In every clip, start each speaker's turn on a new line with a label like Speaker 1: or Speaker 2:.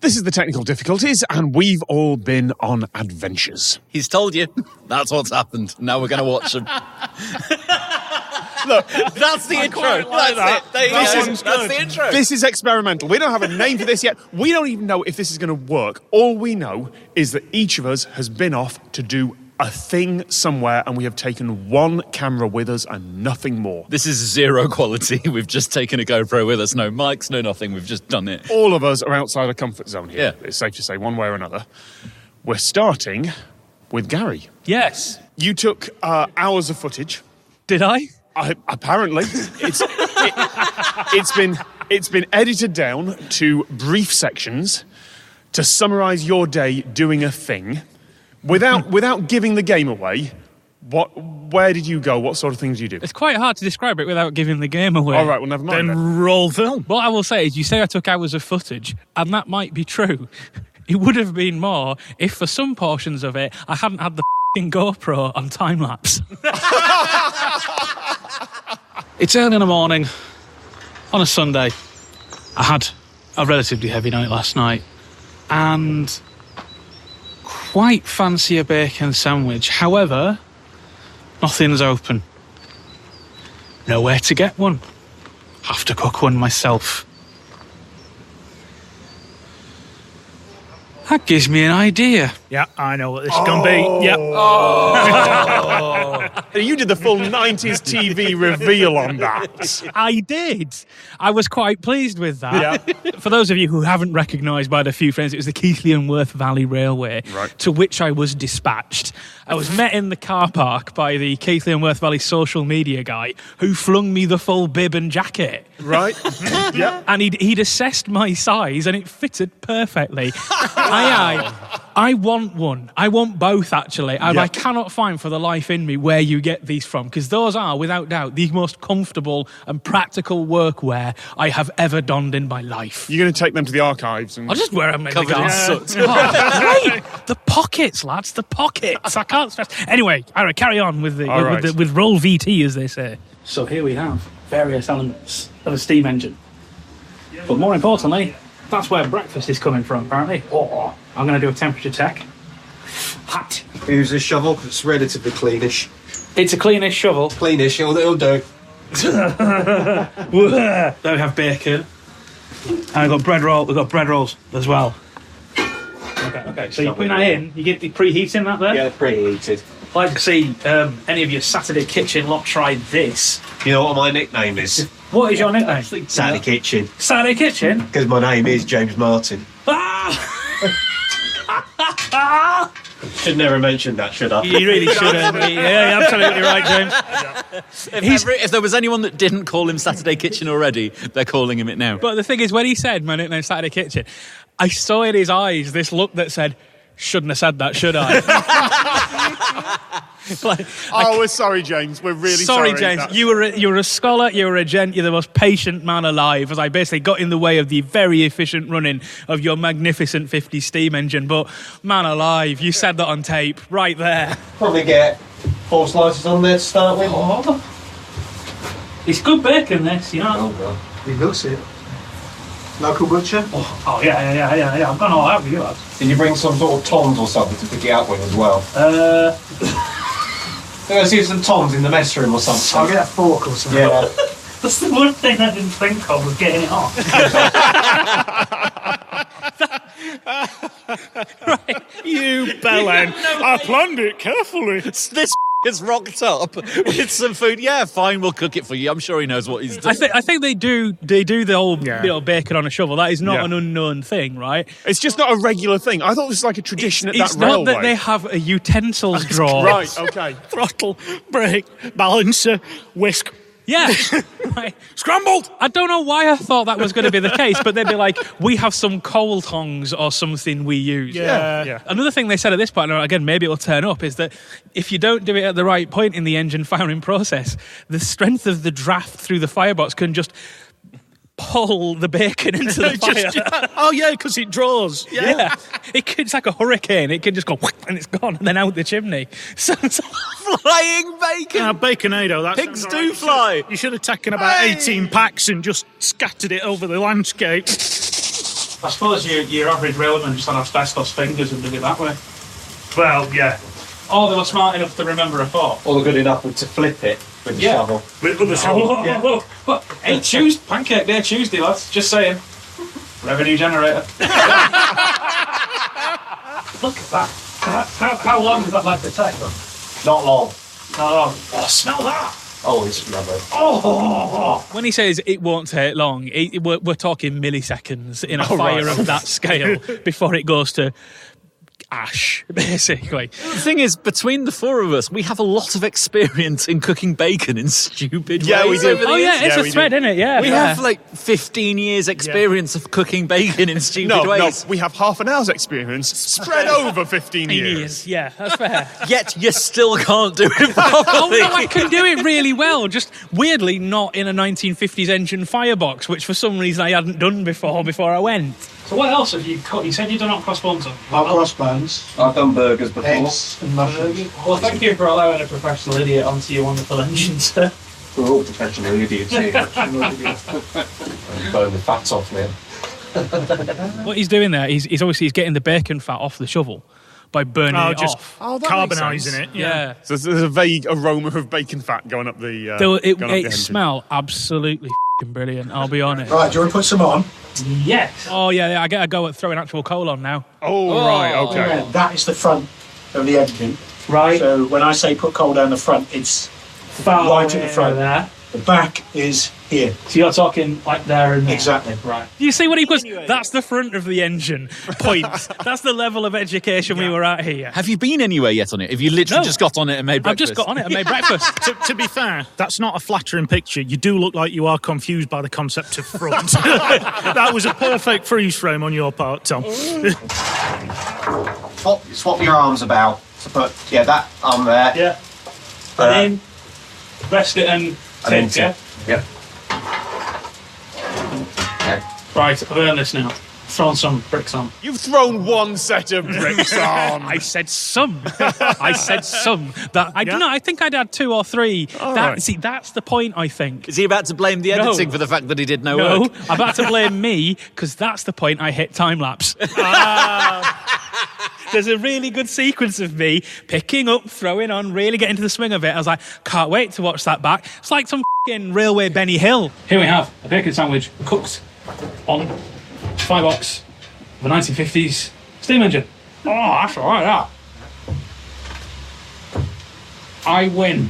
Speaker 1: This is the technical difficulties, and we've all been on adventures.
Speaker 2: He's told you. That's what's happened. Now we're going to watch him.
Speaker 1: Look,
Speaker 2: that's the intro. That's it. There you go. That's the intro.
Speaker 1: This is experimental. We don't have a name for this yet. We don't even know if this is going to work. All we know is that each of us has been off to do a thing somewhere, and we have taken one camera with us and nothing more.
Speaker 2: This is zero quality. We've just taken a GoPro with us. No mics, no nothing. We've just done it.
Speaker 1: All of us are outside our comfort zone here.
Speaker 2: Yeah.
Speaker 1: It's safe to say, one way or another. We're starting with Gary.
Speaker 3: Yes.
Speaker 1: You took hours of footage.
Speaker 3: Did I?
Speaker 1: Apparently. It's been edited down to brief sections to summarise your day doing a thing. Without giving the game away, where did you go? What sort of things did you do?
Speaker 3: It's quite hard to describe it without giving the game away.
Speaker 1: All right, well, never mind.
Speaker 4: Then roll film.
Speaker 3: What I will say is, you say I took hours of footage, and that might be true. It would have been more if, for some portions of it, I hadn't had the f***ing GoPro on time-lapse.
Speaker 4: It's early in the morning on a Sunday. I had a relatively heavy night last night and quite fancy a bacon sandwich. However, nothing's open. Nowhere to get one. Have to cook one myself. That gives me an idea.
Speaker 5: Yeah, I know what this is going to be. Yeah.
Speaker 1: You did the full 90s TV reveal on that.
Speaker 3: I did. I was quite pleased with that.
Speaker 1: Yeah.
Speaker 3: For those of you who haven't recognised by the few friends, it was the Keighley and Worth Valley Railway,
Speaker 1: right,
Speaker 3: to which I was dispatched. I was met in the car park by the Keighley and Worth Valley social media guy who flung me the full bib and jacket.
Speaker 1: Right. Yeah.
Speaker 3: And he'd assessed my size and it fitted perfectly. I want one. I want both, actually. I cannot find for the life in me where you get these from, because those are, without doubt, the most comfortable and practical workwear I have ever donned in my life.
Speaker 1: You're going to take them to the archives? And
Speaker 3: I'll just wear them in the
Speaker 2: Covered in
Speaker 3: garden.
Speaker 2: soot.
Speaker 3: Oh, great! The pockets, lads, the pockets. I can't stress. Anyway, all right, carry on with with roll VT, as they say. So here we have various elements of a steam engine. But more importantly, that's where breakfast is coming from, apparently. Oh, I'm going to do a temperature check. Hot.
Speaker 6: Use this shovel because it's relatively cleanish.
Speaker 3: It's a cleanish shovel.
Speaker 6: Cleanish, it'll do.
Speaker 3: There we have bacon. And we've got bread rolls as well. Okay. So you put that in, you get the preheating that there?
Speaker 6: Yeah, preheated.
Speaker 3: I'd like to see any of your Saturday Kitchen lot try this.
Speaker 6: You know what my nickname is?
Speaker 3: What is your nickname?
Speaker 6: Saturday Kitchen.
Speaker 3: Saturday Kitchen?
Speaker 6: Because my name is James Martin. Should never mention that, should I?
Speaker 3: You really shouldn't. Yeah, you're absolutely right, James.
Speaker 2: If there was anyone that didn't call him Saturday Kitchen already, they're calling him it now.
Speaker 3: But the thing is, when he said my nickname's Saturday Kitchen, I saw in his eyes this look that said, shouldn't have said that, should I?
Speaker 1: we're sorry, James. We're really sorry.
Speaker 3: James. You were a scholar, you were a gent, you're the most patient man alive, as I basically got in the way of the very efficient running of your magnificent 50 steam engine. But, man alive, you said that on tape, right there.
Speaker 6: Probably get 4 slices on there to start with.
Speaker 3: It's good bacon, this, you know.
Speaker 6: You looks it. Local butcher?
Speaker 3: Oh, yeah. I've gone all out with you, lads.
Speaker 6: Did you bring some sort of tongs or something to pick it out with as well? Let's see some tongs in the mess room or something.
Speaker 5: I'll get a fork or something.
Speaker 6: Yeah.
Speaker 3: That's the one thing I didn't think of, was getting it off.
Speaker 5: Right. You bellend. I planned it carefully.
Speaker 2: This has rocked up with some food. Yeah, fine, we'll cook it for you. I'm sure he knows what he's doing.
Speaker 3: I think they do the whole bacon on a shovel. That is not an unknown thing, right?
Speaker 1: It's just not a regular thing. I thought this was like a tradition at that
Speaker 3: It's
Speaker 1: railway.
Speaker 3: not that they have a utensils drawer.
Speaker 1: Right, okay.
Speaker 5: Throttle, brake, balancer, whisk.
Speaker 3: Yeah. Right.
Speaker 5: Scrambled!
Speaker 3: I don't know why I thought that was going to be the case, but they'd be like, we have some coal tongs or something we use.
Speaker 5: Yeah.
Speaker 3: Another thing they said at this point, and again, maybe it'll turn up, is that if you don't do it at the right point in the engine firing process, the strength of the draft through the firebox can just pull the bacon into the fire.
Speaker 5: Because it draws.
Speaker 3: Yeah. It's like a hurricane. It can just go whack, and it's gone, and then out the chimney. So
Speaker 2: Flying bacon!
Speaker 5: Baconado. That
Speaker 2: Pigs do fly!
Speaker 5: You should have taken about 18 packs and just scattered it over the landscape.
Speaker 3: I suppose your average railman just had asbestos fingers and did it that way.
Speaker 5: Well, yeah.
Speaker 3: Or they were smart enough to remember a fork.
Speaker 6: Or they're good enough to flip it with the shovel.
Speaker 5: With the shovel.
Speaker 3: Yeah. Hey, Tuesday, Pancake Day Tuesday, lads. Just saying. Revenue generator. Look at that. How long does that like to take?
Speaker 6: Not long.
Speaker 3: Not long. Oh, smell that.
Speaker 6: Oh, it's lovely.
Speaker 3: Oh.
Speaker 4: When he says it won't take long, we're talking milliseconds in a fire of that scale before it goes to ash, basically.
Speaker 2: The thing is, between the four of us, we have a lot of experience in cooking bacon in stupid
Speaker 1: Yeah, we
Speaker 2: ways.
Speaker 1: do.
Speaker 2: over the
Speaker 3: Oh,
Speaker 2: years.
Speaker 3: yeah, it's a thread, isn't it? Yeah.
Speaker 2: We have like 15 years experience of cooking bacon in stupid ways.
Speaker 1: No, we have half an hour's experience spread over 15 years.
Speaker 3: Yeah, that's fair.
Speaker 2: Yet you still can't do it properly.
Speaker 4: Oh no, I can do it really well. Just weirdly not in a 1950s engine firebox, which for some reason I hadn't done before I went.
Speaker 3: So what else have you cut? You said you've done hot cross buns.
Speaker 7: Hot cross buns,
Speaker 6: I've done burgers before.
Speaker 7: eggs and mushrooms.
Speaker 3: Well, thank you for allowing a professional idiot onto your wonderful engine, sir.
Speaker 6: We're all professional idiots here. Burn the fat off me.
Speaker 4: What he's doing there, he's obviously getting the bacon fat off the shovel by burning it
Speaker 5: just
Speaker 4: off.
Speaker 1: Oh, that makes sense.
Speaker 5: carbonising it.
Speaker 4: Yeah.
Speaker 1: So there's a vague aroma of bacon fat going up the.
Speaker 4: It
Speaker 1: going up the engine.
Speaker 4: smelled absolutely f***ing brilliant, I'll be honest.
Speaker 7: Right, do you want to put some on?
Speaker 3: Yes.
Speaker 4: Oh, yeah, I get a go at throwing actual coal on now.
Speaker 1: Oh, right, okay.
Speaker 7: Yeah, that is the front of the engine.
Speaker 3: Right.
Speaker 7: So when I say put coal down the front, it's
Speaker 3: Far
Speaker 7: right at
Speaker 3: away
Speaker 7: the front.
Speaker 3: there.
Speaker 7: The back is here.
Speaker 3: So you're talking like there and there.
Speaker 7: Exactly.
Speaker 3: Right.
Speaker 4: You see what he puts? That's the front of the engine. Point. That's the level of education we were at here.
Speaker 2: Have you been anywhere yet on it? Have you literally
Speaker 4: No.
Speaker 2: just got on it and made
Speaker 4: I've
Speaker 2: breakfast?
Speaker 4: just got on it and made breakfast.
Speaker 5: To be fair, that's not a flattering picture. You do look like you are confused by the concept of front. That was a perfect freeze frame on your part, Tom.
Speaker 6: Swap your arms about. To put that arm there.
Speaker 3: Yeah. And then rest it and
Speaker 6: then
Speaker 3: tip, yeah?
Speaker 6: Yep.
Speaker 3: Right, I've earned this now. Throwing some bricks on.
Speaker 1: You've thrown one set of bricks on.
Speaker 4: I said some. I said some. That I don't know. I think I'd had 2 or 3.
Speaker 1: right.
Speaker 4: See, that's the point. I think.
Speaker 2: Is he about to blame the
Speaker 4: No.
Speaker 2: editing for the fact that he did no
Speaker 4: No,
Speaker 2: work?
Speaker 4: I'm about to blame me because that's the point I hit time lapse. There's a really good sequence of me picking up, throwing on, really getting to the swing of it. I was like, can't wait to watch that back. It's like some f***ing Railway Benny Hill. Here we have a bacon sandwich cooked on firebox of a 1950s steam engine. Oh, that's all right, that. I win.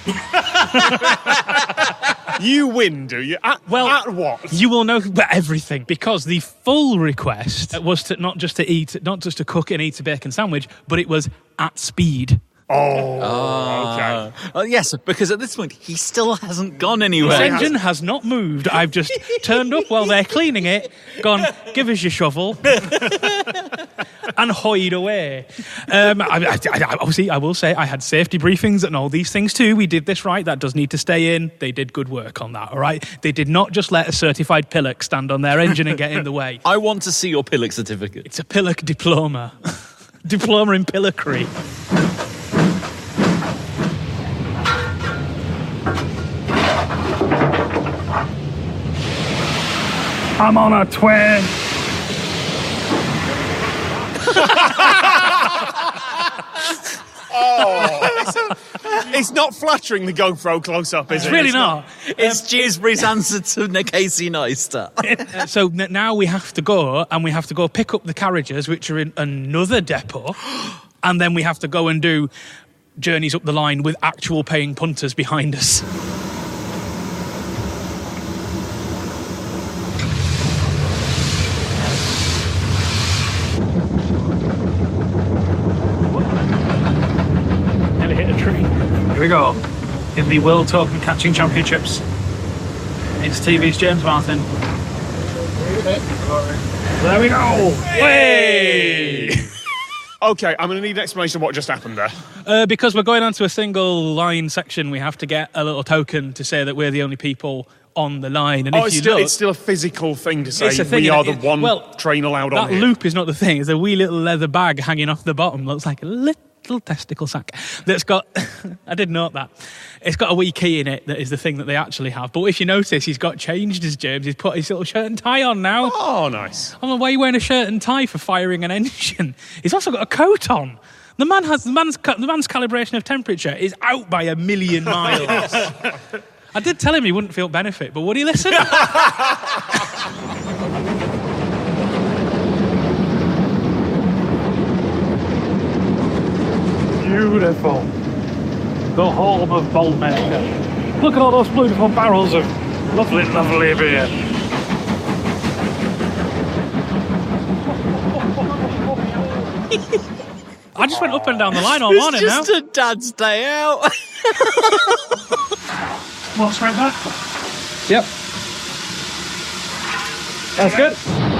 Speaker 1: You win, do you? At what?
Speaker 4: You will know everything because the full request was to not just to cook and eat a bacon sandwich, but it was at speed.
Speaker 1: Okay.
Speaker 2: Yes, because at this point, he still hasn't gone
Speaker 4: The
Speaker 2: anywhere.
Speaker 4: engine has not moved. I've just turned up while they're cleaning it, gone, give us your shovel, and hoyed away. Obviously, I will say I had safety briefings and all these things too. We did this right. That does need to stay in. They did good work on that, all right? They did not just let a certified pillock stand on their engine and get in the way.
Speaker 2: I want to see your pillock certificate.
Speaker 4: It's a pillock diploma. Diploma in pillockry.
Speaker 5: I'm on a twin.
Speaker 1: It's not flattering the GoPro close-up, is it?
Speaker 4: It's really not.
Speaker 2: It's Dewsbury's answer to Casey Neistat.
Speaker 4: So now we have to go, and we have to go pick up the carriages, which are in another depot, and then we have to go and do journeys up the line with actual paying punters behind us.
Speaker 3: Nearly hit a tree. Here we go. In the World Token Catching Championships. It's TV's James Martin. There we go.
Speaker 1: Hey! Okay, I'm going to need an explanation of what just happened there.
Speaker 4: Because we're going onto a single line section, we have to get a little token to say that we're the only people on the line. And
Speaker 1: It's still a physical thing to say
Speaker 4: It's a thing,
Speaker 1: we are
Speaker 4: and
Speaker 1: the one train allowed on
Speaker 4: that
Speaker 1: here.
Speaker 4: loop is not the thing. It's a wee little leather bag hanging off the bottom. Looks like a little
Speaker 3: little testicle sack that's got. I did note that it's got a wee key in it. That is the thing that they actually have. But if you notice, he's got changed his James. He's put his little shirt and tie on now.
Speaker 1: Oh, nice.
Speaker 3: I'm like, why are you wearing a shirt and tie for firing an engine? He's also got a coat on. The man's calibration of temperature is out by 1 million miles. I did tell him he wouldn't feel benefit, but would he listen? Beautiful. The home of Boldmaker. Look at all those beautiful barrels of lovely, lovely beer. I just went up and down the line all morning now.
Speaker 2: It's just a dad's day out.
Speaker 3: What's right back? Yep. That's good.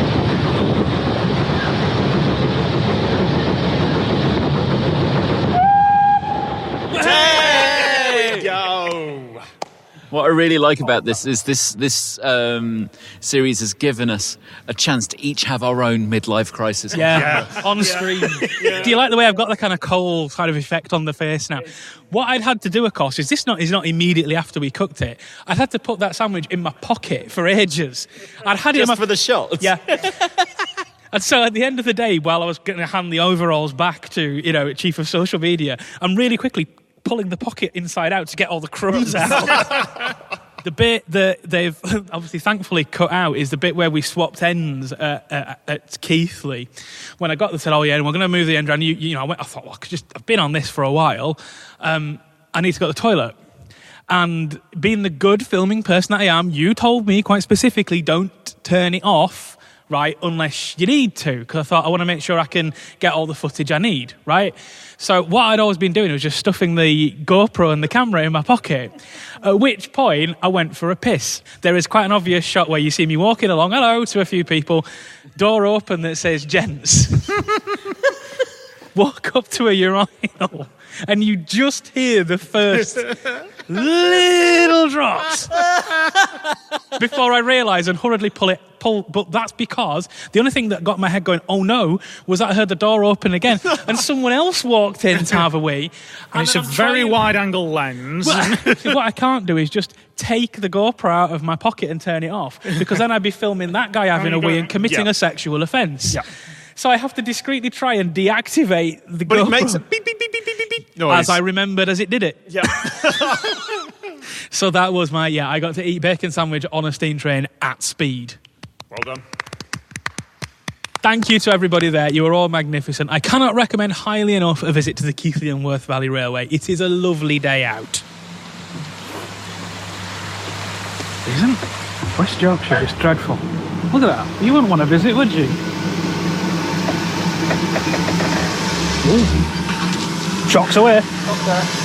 Speaker 1: There we go.
Speaker 2: What I really like about this is this series has given us a chance to each have our own midlife crisis.
Speaker 3: Yeah. On screen. Do you like the way I've got the kind of cold kind of effect on the face now? What I'd had to do, of course, is not immediately after we cooked it. I'd had to put that sandwich in my pocket for ages. I'd had
Speaker 2: Just
Speaker 3: it
Speaker 2: for the shots.
Speaker 3: Yeah. And so at the end of the day, while I was going to hand the overalls back to, Chief of Social Media, I'm really quickly pulling the pocket inside out to get all the crumbs out. The bit that they've obviously thankfully cut out is the bit where we swapped ends at Keighley. When I got there, said, "Oh yeah, and we're going to move the end around." I thought, well, I've been on this for a while. I need to go to the toilet. And being the good filming person that I am, you told me quite specifically, don't turn it off, right, unless you need to, because I thought I want to make sure I can get all the footage I need, right? So what I'd always been doing was just stuffing the GoPro and the camera in my pocket, at which point I went for a piss. There is quite an obvious shot where you see me walking along, hello, to a few people, door open that says gents. Walk up to a urinal and you just hear the first little drops before I realise and hurriedly pull. But that's because the only thing that got my head going, oh no, was that I heard the door open again and someone else walked in to have a wee.
Speaker 5: And it's a very wide-angle lens.
Speaker 3: What I can't do is just take the GoPro out of my pocket and turn it off, because then I'd be filming that guy having a wee and committing a sexual offence.
Speaker 1: Yeah.
Speaker 3: So I have to discreetly try and deactivate the GoPro.
Speaker 1: But it makes a beep, beep, beep, beep, beep, beep noise.
Speaker 3: As I remembered as it did it.
Speaker 1: Yeah.
Speaker 3: So that was I got to eat bacon sandwich on a steam train at speed.
Speaker 1: Well done.
Speaker 3: Thank you to everybody there. You were all magnificent. I cannot recommend highly enough a visit to the Keighley and Worth Valley Railway. It is a lovely day out. Isn't West Yorkshire is dreadful. Look at that. You wouldn't want to visit, would you? Ooh. Shocks away. Okay.